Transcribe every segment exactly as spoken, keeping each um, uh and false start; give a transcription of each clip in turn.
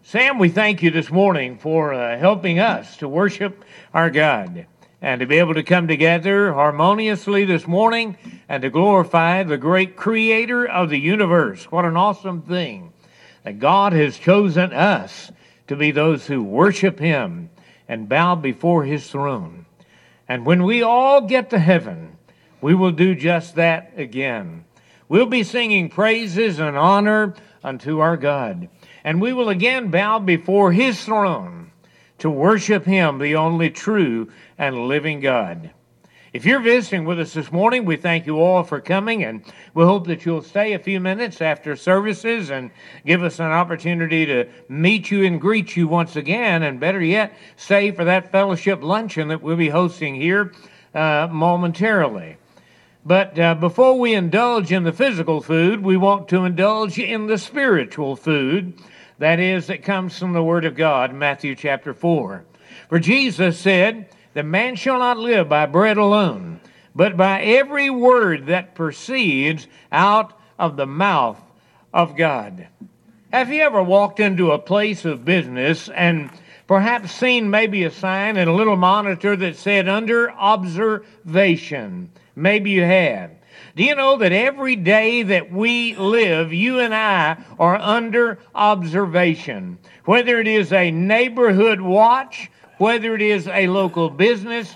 Sam, we thank you this morning for uh, helping us to worship our God and to be able to come together harmoniously this morning and to glorify the great creator of the universe. What an awesome thing that God has chosen us to be those who worship him and bow before his throne. And when we all get to heaven, we will do just that again. We'll be singing praises and honor unto our God. And we will again bow before his throne to worship him, the only true and living God. If you're visiting with us this morning, we thank you all for coming, and we hope that you'll stay a few minutes after services and give us an opportunity to meet you and greet you once again, and better yet, stay for that fellowship luncheon that we'll be hosting here uh, momentarily. But uh, before we indulge in the physical food, we want to indulge in the spiritual food, that is, that comes from the Word of God, Matthew chapter four. For Jesus said, "The man shall not live by bread alone, but by every word that proceeds out of the mouth of God." Have you ever walked into a place of business and perhaps seen maybe a sign and a little monitor that said, "Under observation"? Maybe you have. Do you know that every day that we live, you and I are under observation? Whether it is a neighborhood watch, whether it is a local business,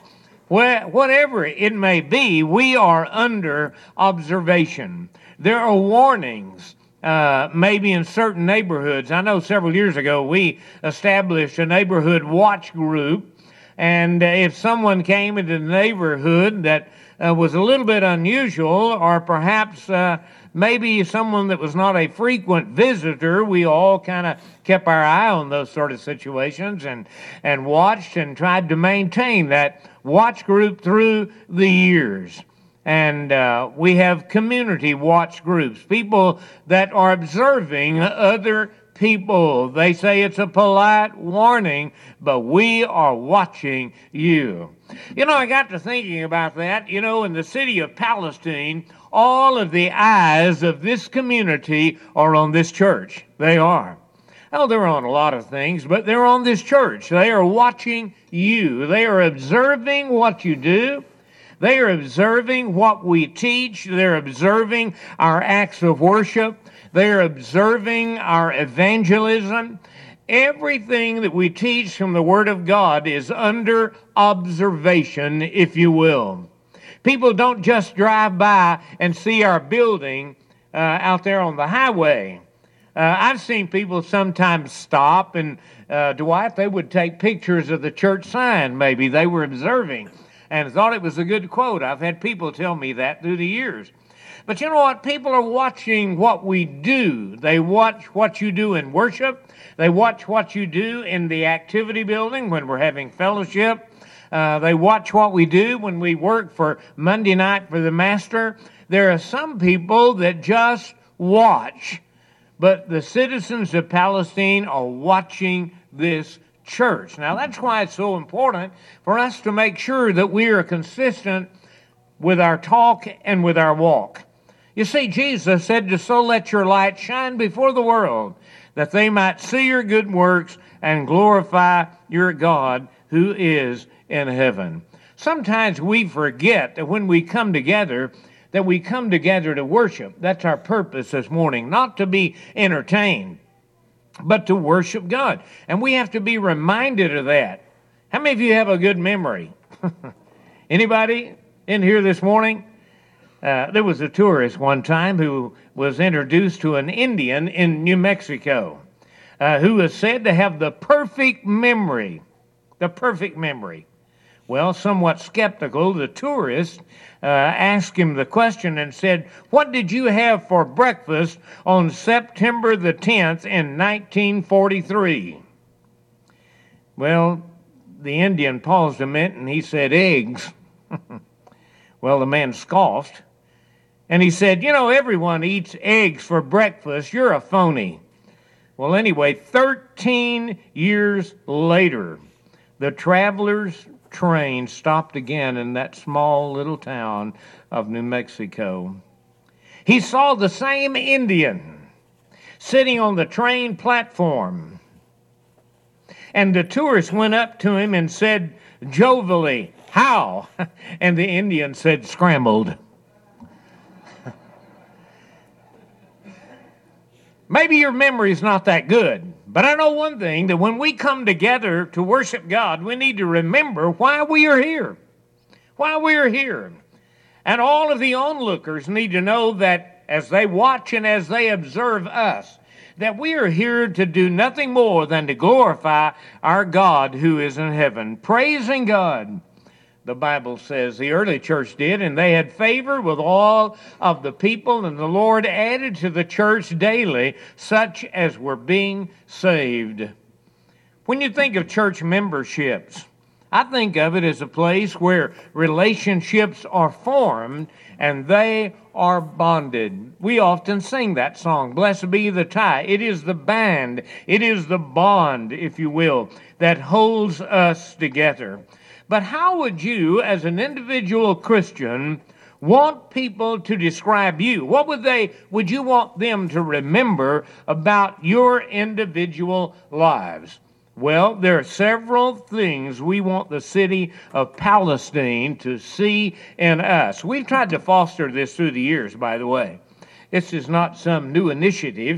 whatever it may be, we are under observation. There are warnings, uh, maybe in certain neighborhoods. I know several years ago we established a neighborhood watch group, and uh, if someone came into the neighborhood that uh, was a little bit unusual, or perhaps uh, maybe someone that was not a frequent visitor, we all kind of kept our eye on those sort of situations and, and watched and tried to maintain that watch group through the years. And uh, we have community watch groups, people that are observing other people. They say it's a polite warning, but we are watching you. You know, I got to thinking about that. You know, in the city of Palestine, all of the eyes of this community are on this church. They are. Oh, they're on a lot of things, but they're on this church. They are watching you. They are observing what you do. They are observing what we teach. They're observing our acts of worship. They're observing our evangelism. Everything that we teach from the Word of God is under observation, if you will. People don't just drive by and see our building uh, out there on the highway. Uh, I've seen people sometimes stop, and uh, Dwight, they would take pictures of the church sign, maybe. They were observing and thought it was a good quote. I've had people tell me that through the years. But you know what? People are watching what we do. They watch what you do in worship. They watch what you do in the activity building when we're having fellowship. Uh, they watch what we do when we work for Monday night for the Master. There are some people that just watch. But the citizens of Palestine are watching this church. Now, that's why it's so important for us to make sure that we are consistent with our talk and with our walk. You see, Jesus said to so let your light shine before the world, that they might see your good works and glorify your God who is in heaven. Sometimes we forget that when we come together, that we come together to worship. That's our purpose this morning, not to be entertained, but to worship God. And we have to be reminded of that. How many of you have a good memory? Anybody in here this morning? Uh, there was a tourist one time who was introduced to an Indian in New Mexico uh, who was said to have the perfect memory, the perfect memory. Well, somewhat skeptical, the tourist uh, asked him the question and said, "What did you have for breakfast on September the tenth in nineteen forty-three? Well, the Indian paused a minute and he said, "Eggs." Well, the man scoffed. And he said, "You know, everyone eats eggs for breakfast. You're a phony." Well, anyway, thirteen years later, the traveler's train stopped again in that small little town of New Mexico. He saw the same Indian sitting on the train platform. And the tourist went up to him and said jovially, "How?" And the Indian said, "Scrambled." Maybe your memory's not that good, but I know one thing, that when we come together to worship God, we need to remember why we are here. Why we are here. And all of the onlookers need to know that as they watch and as they observe us, that we are here to do nothing more than to glorify our God who is in heaven. Praising God. The Bible says the early church did, and they had favor with all of the people, and the Lord added to the church daily such as were being saved. When you think of church memberships, I think of it as a place where relationships are formed and they are bonded. We often sing that song, "Blessed be the tie." It is the band, it is the bond, if you will, that holds us together. But how would you, as an individual Christian, want people to describe you? What would they, would you want them to remember about your individual lives? Well, there are several things we want the city of Palestine to see in us. We've tried to foster this through the years, by the way. This is not some new initiative,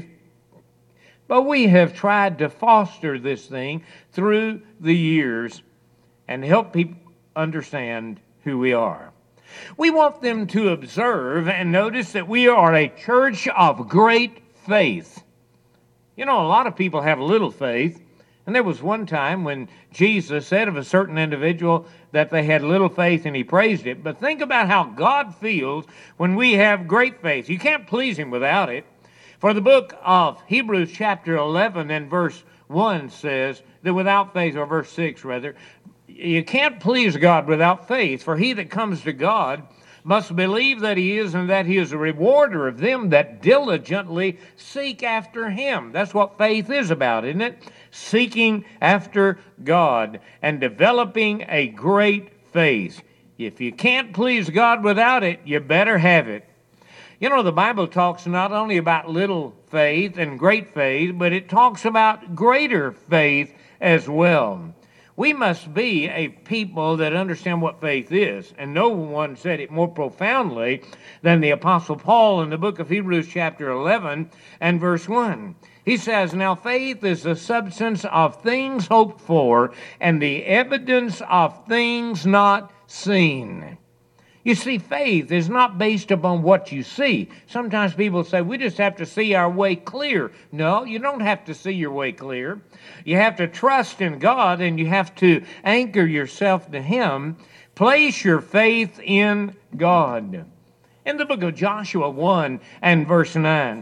but we have tried to foster this thing through the years and help people understand who we are. We want them to observe and notice that we are a church of great faith. You know, a lot of people have little faith. And there was one time when Jesus said of a certain individual that they had little faith, and he praised it. But think about how God feels when we have great faith. You can't please him without it. For the book of Hebrews chapter eleven and verse one says that without faith, or verse six rather, you can't please God without faith. For he that comes to God must believe that he is, and that he is a rewarder of them that diligently seek after him. That's what faith is about, isn't it? Seeking after God and developing a great faith. If you can't please God without it, you better have it. You know, the Bible talks not only about little faith and great faith, but it talks about greater faith as well. We must be a people that understand what faith is. And no one said it more profoundly than the Apostle Paul in the book of Hebrews chapter eleven and verse one. He says, "Now faith is the substance of things hoped for and the evidence of things not seen." You see, faith is not based upon what you see. Sometimes people say, we just have to see our way clear. No, you don't have to see your way clear. You have to trust in God, and you have to anchor yourself to him. Place your faith in God. In the book of Joshua one and verse nine,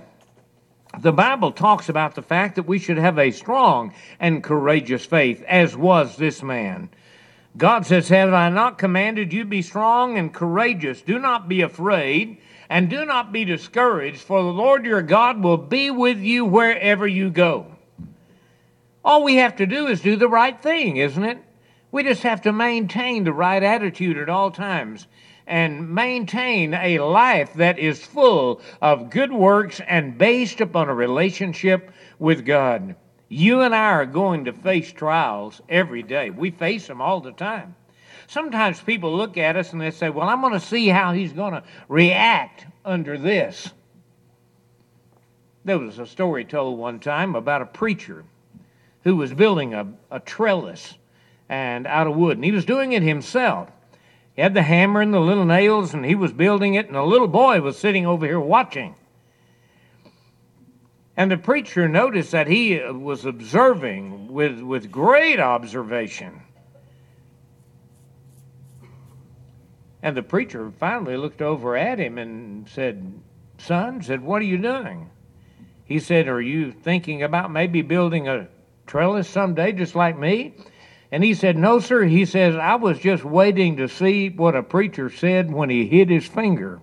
the Bible talks about the fact that we should have a strong and courageous faith, as was this man. God says, "Have I not commanded you be strong and courageous? Do not be afraid, and do not be discouraged, for the Lord your God will be with you wherever you go." All we have to do is do the right thing, isn't it? We just have to maintain the right attitude at all times and maintain a life that is full of good works and based upon a relationship with God. You and I are going to face trials every day. We face them all the time. Sometimes people look at us and they say, well, I'm going to see how he's going to react under this. There was a story told one time about a preacher who was building a, a trellis and out of wood, and he was doing it himself. He had the hammer and the little nails, and he was building it, and a little boy was sitting over here watching. And the preacher noticed that he was observing with, with great observation. And the preacher finally looked over at him and said, "Son," said, "what are you doing?" He said, "Are you thinking about maybe building a trellis someday just like me?" And he said, "No, sir." He says, "I was just waiting to see what a preacher said when he hit his finger."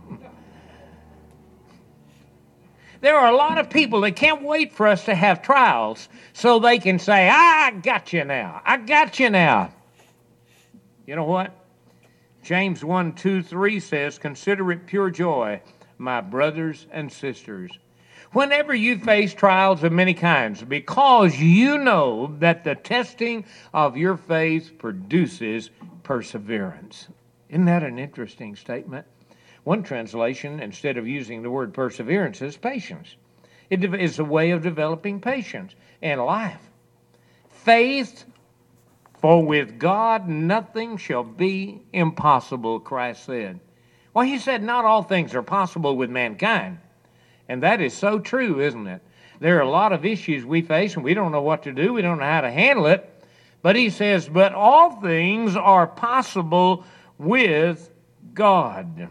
There are a lot of people that can't wait for us to have trials so they can say, I got you now. I got you now. You know what? James one, two, three says, "Consider it pure joy, my brothers and sisters, Whenever you face trials of many kinds, because you know that the testing of your faith produces perseverance. Isn't that an interesting statement? One translation, instead of using the word perseverance, is patience. It is a way of developing patience in life. Faith, for with God nothing shall be impossible, Christ said. Well, he said not all things are possible with mankind. And that is so true, isn't it? There are a lot of issues we face and we don't know what to do. We don't know how to handle it. But he says, but all things are possible with God.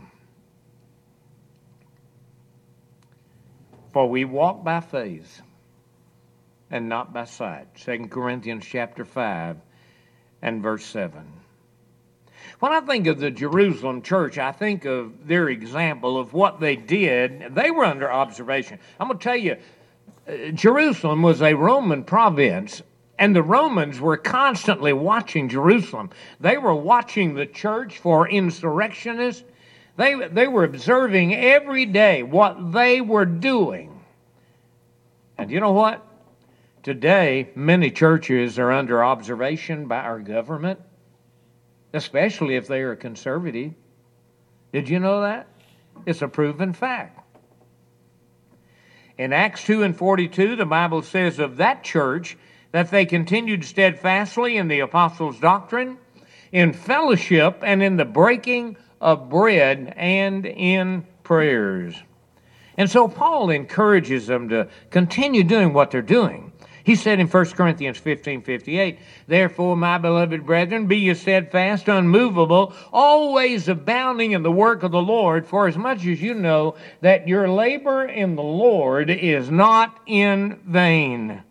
For we walk by faith and not by sight. Second Corinthians chapter five and verse seven. When I think of the Jerusalem church, I think of their example of what they did. They were under observation. I'm going to tell you, uh, Jerusalem was a Roman province, and the Romans were constantly watching Jerusalem. They were watching the church for insurrectionists. They, they were observing every day what they were doing. And you know what? Today, many churches are under observation by our government, especially if they are conservative. Did you know that? It's a proven fact. In Acts two and forty-two, the Bible says of that church that they continued steadfastly in the apostles' doctrine, in fellowship, and in the breaking of bread, and in prayers. And so Paul encourages them to continue doing what they're doing. He said in First Corinthians fifteen fifty-eight, therefore, my beloved brethren, be ye steadfast, unmovable, always abounding in the work of the Lord, for as much as you know that your labor in the Lord is not in vain.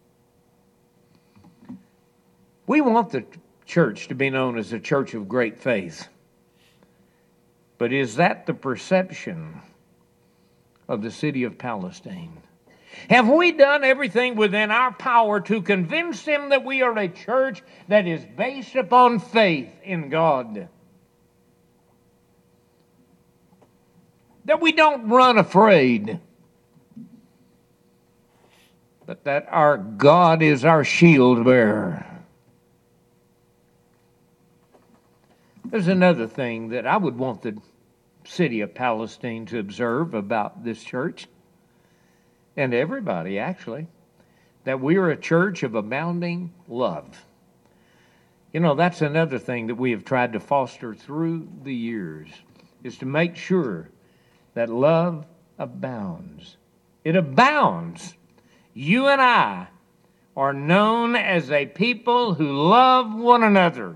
We want the church to be known as a church of great faith. But is that the perception of the city of Palestine? Have we done everything within our power to convince them that we are a church that is based upon faith in God? That we don't run afraid, but that our God is our shield bearer. There's another thing that I would want the city of Palestine to observe about this church, and everybody actually, that we are a church of abounding love. You know, that's another thing that we have tried to foster through the years, is to make sure that love abounds. It abounds. You and I are known as a people who love one another.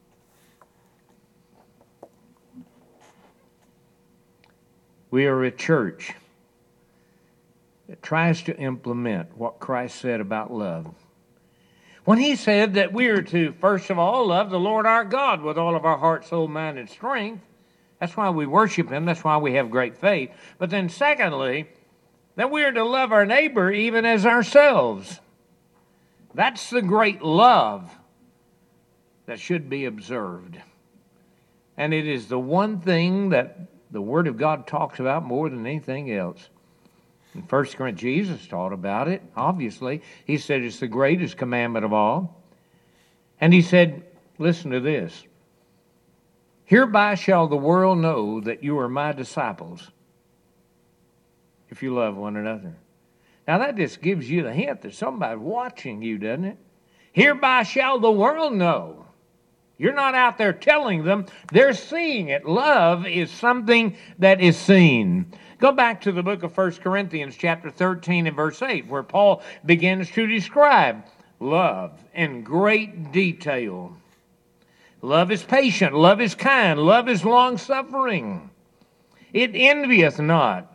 We are a church that tries to implement what Christ said about love. When he said that we are to, first of all, love the Lord our God with all of our heart, soul, mind, and strength. That's why we worship him. That's why we have great faith. But then secondly, that we are to love our neighbor even as ourselves. That's the great love that should be observed. And it is the one thing that the Word of God talks about more than anything else. In First Corinthians, Jesus taught about it, obviously. He said it's the greatest commandment of all. And he said, listen to this. Hereby shall the world know that you are my disciples, if you love one another. Now that just gives you the hint that somebody's watching you, doesn't it? Hereby shall the world know. You're not out there telling them. They're seeing it. Love is something that is seen. Go back to the book of First Corinthians chapter thirteen and verse eight, where Paul begins to describe love in great detail. Love is patient. Love is kind. Love is long-suffering. It envieth not.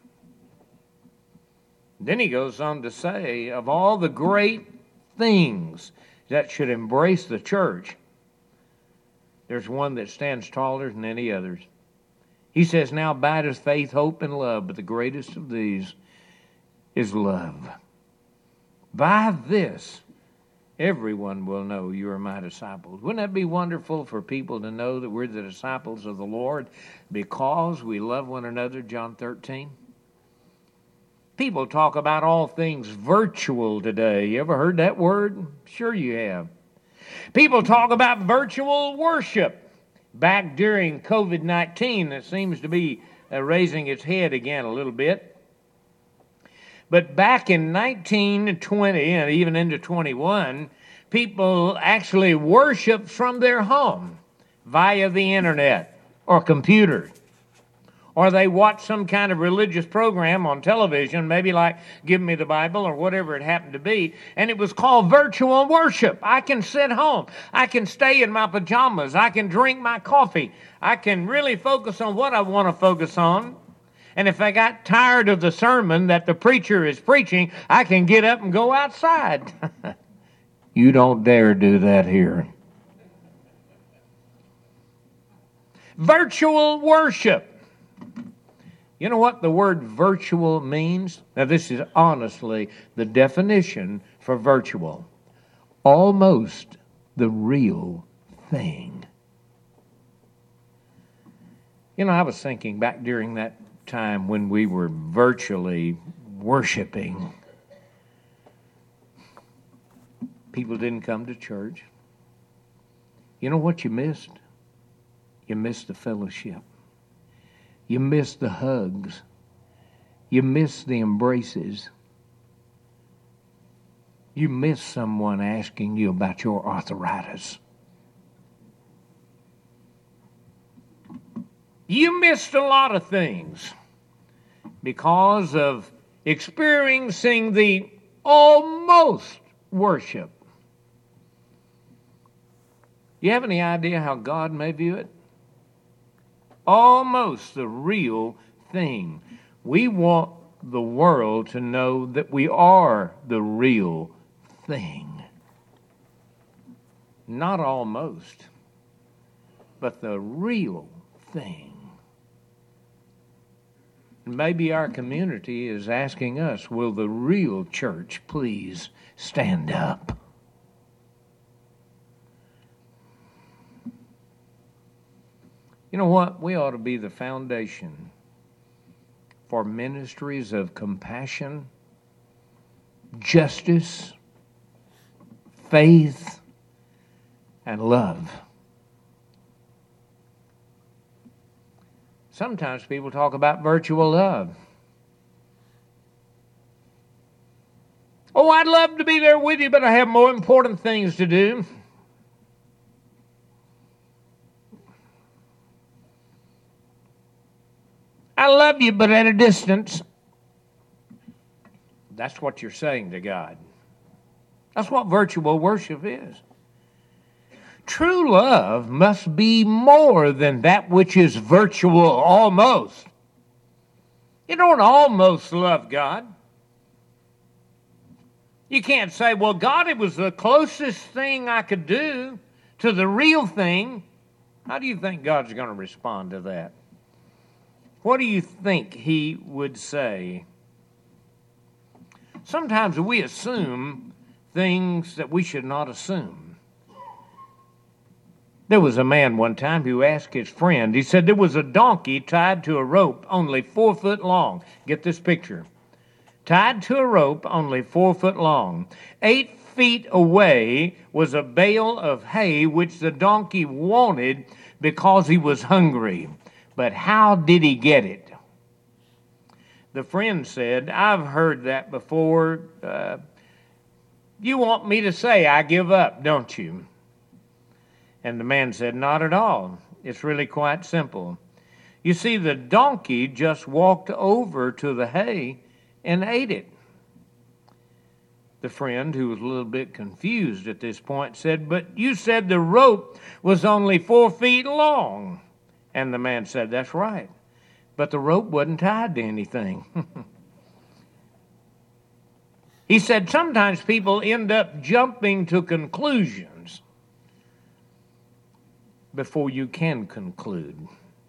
Then he goes on to say, of all the great things that should embrace the church, there's one that stands taller than any others. He says, now abideth faith, hope, and love, but the greatest of these is love. By this, everyone will know you are my disciples. Wouldn't that be wonderful for people to know that we're the disciples of the Lord because we love one another, John thirteen? People talk about all things virtual today. You ever heard that word? Sure you have. People talk about virtual worship. Back during covid nineteen, it seems to be uh, raising its head again a little bit. But back in nineteen twenty and even into twenty-one, people actually worshiped from their home via the internet or computer. Or they watch some kind of religious program on television, maybe like Give Me the Bible or whatever it happened to be, and it was called virtual worship. I can sit home. I can stay in my pajamas. I can drink my coffee. I can really focus on what I want to focus on. And if I got tired of the sermon that the preacher is preaching, I can get up and go outside. You don't dare do that here. Virtual worship. You know what the word virtual means? Now, this is honestly the definition for virtual. Almost the real thing. You know, I was thinking back during that time when we were virtually worshiping. People didn't come to church. You know what you missed? You missed the fellowship. You miss the hugs. You miss the embraces. You miss someone asking you about your arthritis. You missed a lot of things because of experiencing the almost worship. You have any idea how God may view it? Almost the real thing. We want the world to know that we are the real thing. Not almost, but the real thing. Maybe our community is asking us, will the real church please stand up? You know what? We ought to be the foundation for ministries of compassion, justice, faith, and love. Sometimes people talk about virtual love. Oh, I'd love to be there with you, but I have more important things to do. I love you, but at a distance. That's what you're saying to God. That's what virtual worship is. True love must be more than that which is virtual almost. You don't almost love God. You can't say, well, God, it was the closest thing I could do to the real thing. How do you think God's going to respond to that? What do you think he would say? Sometimes we assume things that we should not assume. There was a man one time who asked his friend, he said there was a donkey tied to a rope only four foot long. Get this picture. Tied to a rope only four foot long. Eight feet away was a bale of hay which the donkey wanted because he was hungry. But how did he get it? The friend said, I've heard that before. Uh, you want me to say I give up, don't you? And the man said, not at all. It's really quite simple. You see, the donkey just walked over to the hay and ate it. The friend, who was a little bit confused at this point, said, but you said the rope was only four feet long. And the man said, that's right. But the rope wasn't tied to anything. He said, sometimes people end up jumping to conclusions before you can conclude.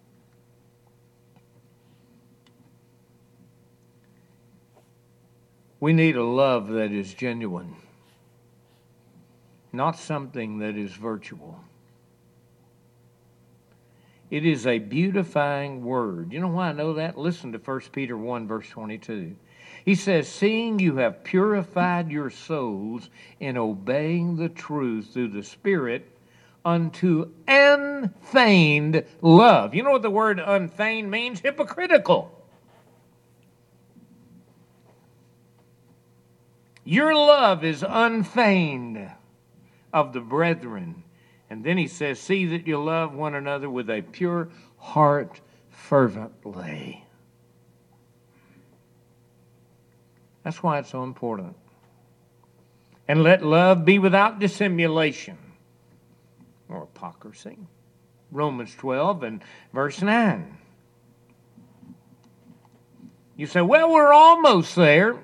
We need a love that is genuine, not something that is virtual. It is a beautifying word. You know why I know that? Listen to First Peter one, verse twenty-two. He says, seeing you have purified your souls in obeying the truth through the Spirit unto unfeigned love. You know what the word unfeigned means? Hypocritical. Your love is unfeigned of the brethren. And then he says, see that you love one another with a pure heart fervently. That's why it's so important. And let love be without dissimulation or hypocrisy. Romans twelve and verse nine. You say, well, we're almost there.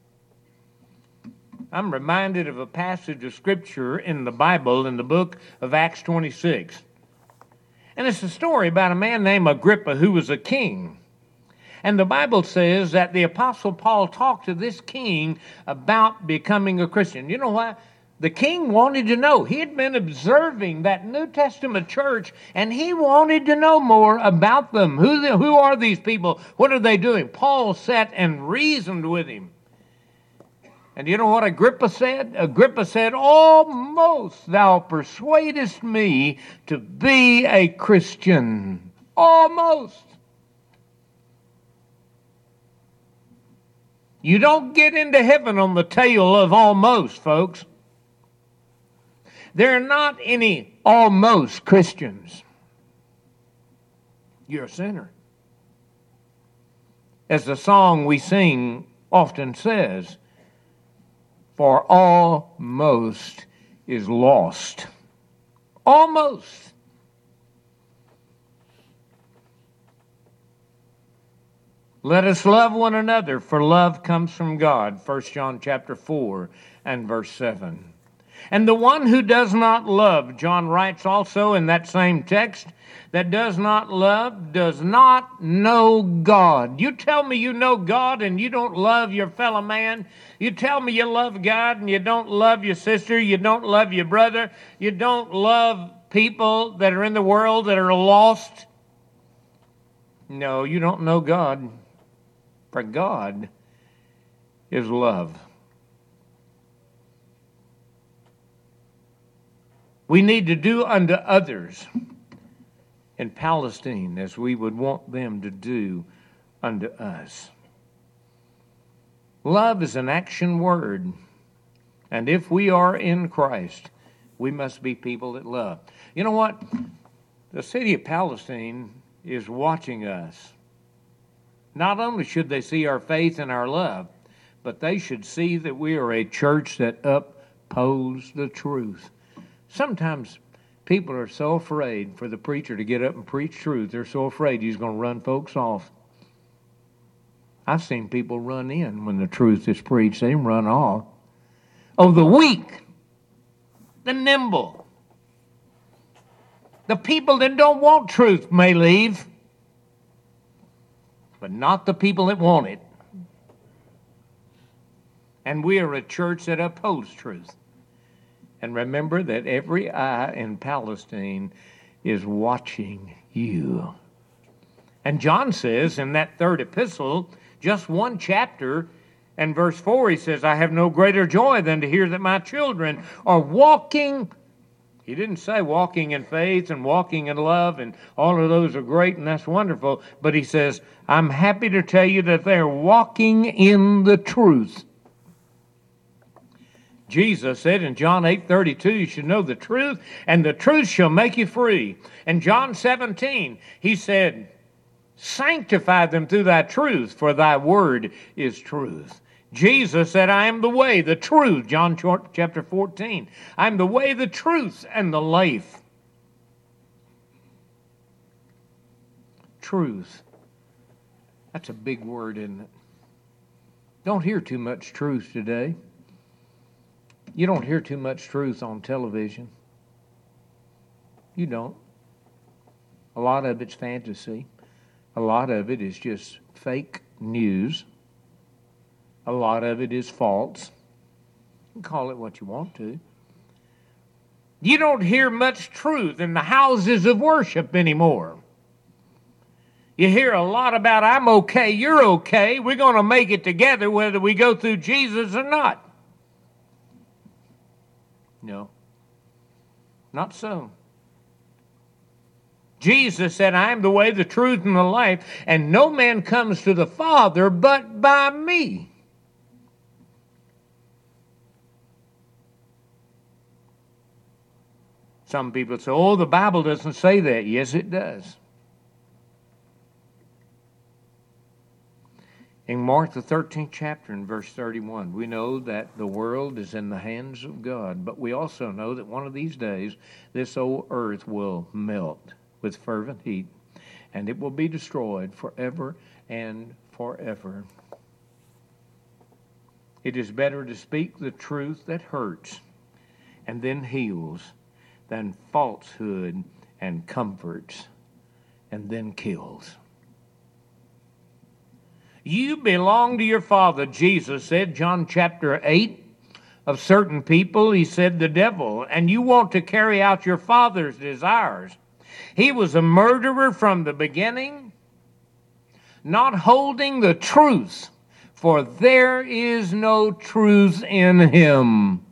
I'm reminded of a passage of Scripture in the Bible in the book of Acts twenty-six. And it's a story about a man named Agrippa who was a king. And the Bible says that the Apostle Paul talked to this king about becoming a Christian. You know why? The king wanted to know. He had been observing that New Testament church, and he wanted to know more about them. Who, the, who are these people? What are they doing? Paul sat and reasoned with him. And you know what Agrippa said? Agrippa said, almost thou persuadest me to be a Christian. Almost. You don't get into heaven on the tail of almost, folks. There are not any almost Christians. You're a sinner. As the song we sing often says, for almost is lost. Almost. Let us love one another, for love comes from God. First John chapter four and verse seven. And the one who does not love, John writes also in that same text, that does not love does not know God. You tell me you know God and you don't love your fellow man. You tell me you love God and you don't love your sister, you don't love your brother, you don't love people that are in the world that are lost. No, you don't know God. For God is love. We need to do unto others in Palestine as we would want them to do unto us. Love is an action word. And if we are in Christ, we must be people that love. You know what? The city of Palestine is watching us. Not only should they see our faith and our love, but they should see that we are a church that upholds the truth. Sometimes people are so afraid for the preacher to get up and preach truth. They're so afraid he's going to run folks off. I've seen people run in when the truth is preached. They run off. Oh, the weak, the nimble, the people that don't want truth may leave, but not the people that want it. And we are a church that upholds truth. And remember that every eye in Palestine is watching you. And John says in that third epistle, just one chapter, and verse four, he says, I have no greater joy than to hear that my children are walking. He didn't say walking in faith and walking in love, and all of those are great and that's wonderful. But he says, I'm happy to tell you that they're walking in the truth. Jesus said in John eight thirty-two, you should know the truth, and the truth shall make you free. In John seventeen, he said, sanctify them through thy truth, for thy word is truth. Jesus said, I am the way, the truth. John chapter fourteen. I am the way, the truth, and the life. Truth. That's a big word, isn't it? Don't hear too much truth today. You don't hear too much truth on television. You don't. A lot of it's fantasy. A lot of it is just fake news. A lot of it is false. You can call it what you want to. You don't hear much truth in the houses of worship anymore. You hear a lot about, I'm okay, you're okay, we're going to make it together whether we go through Jesus or not. No, not so. Jesus said, I am the way, the truth, and the life, and no man comes to the Father but by me. Some people say, oh, the Bible doesn't say that. Yes, it does. In Mark, the thirteenth chapter, in verse thirty-one, we know that the world is in the hands of God, but we also know that one of these days, this old earth will melt with fervent heat, and it will be destroyed forever and forever. It is better to speak the truth that hurts and then heals than falsehood and comforts and then kills. You belong to your Father, Jesus said, John chapter eight, of certain people, he said, the devil, and you want to carry out your father's desires. He was a murderer from the beginning, not holding the truth, for there is no truth in him.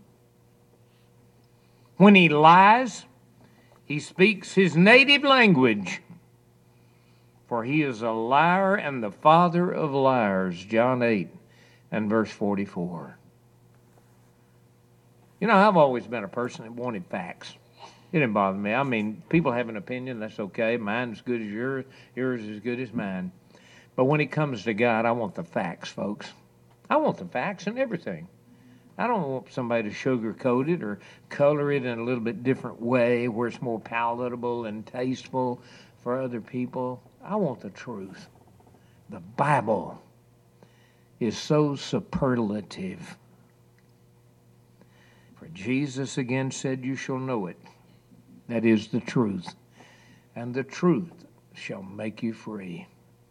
When he lies, he speaks his native language, for he is a liar and the father of liars, John eight and verse forty-four. You know, I've always been a person that wanted facts. It didn't bother me. I mean, people have an opinion, that's okay. Mine's as good as yours, yours is as good as mine. But when it comes to God, I want the facts, folks. I want the facts in everything. I don't want somebody to sugarcoat it or color it in a little bit different way where it's more palatable and tasteful for other people. I want the truth. The Bible is so superlative. For Jesus again said, you shall know it. That is the truth. And the truth shall make you free.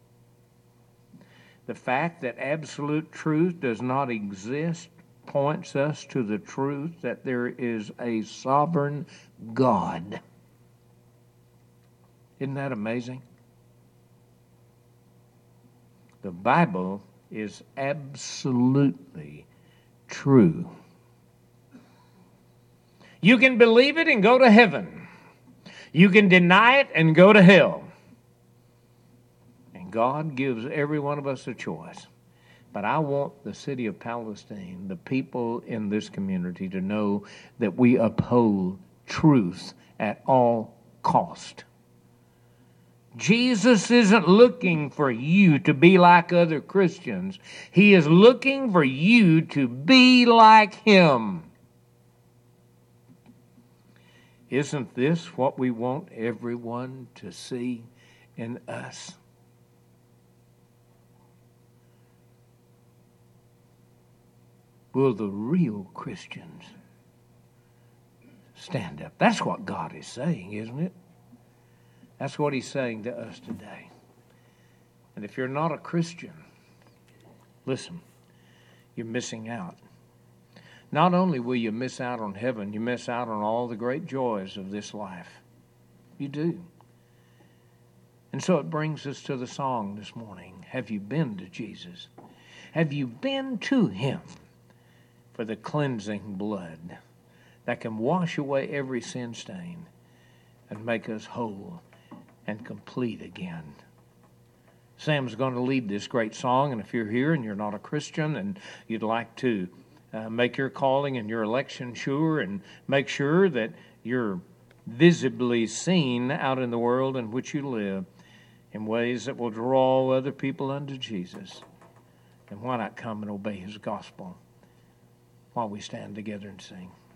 The fact that absolute truth does not exist points us to the truth that there is a sovereign God. Isn't that amazing? The Bible is absolutely true. You can believe it and go to heaven. You can deny it and go to hell. And God gives every one of us a choice. But I want the city of Palestine, the people in this community, to know that we uphold truth at all cost. Jesus isn't looking for you to be like other Christians. He is looking for you to be like him. Isn't this what we want everyone to see in us? Will the real Christians stand up? That's what God is saying, isn't it? That's what he's saying to us today. And if you're not a Christian, listen, you're missing out. Not only will you miss out on heaven, you miss out on all the great joys of this life. You do. And so it brings us to the song this morning. Have you been to Jesus? Have you been to him for the cleansing blood that can wash away every sin stain and make us whole and complete again? Sam's going to lead this great song, and if you're here and you're not a Christian and you'd like to uh, make your calling and your election sure and make sure that you're visibly seen out in the world in which you live in ways that will draw other people unto Jesus, then why not come and obey his gospel while we stand together and sing?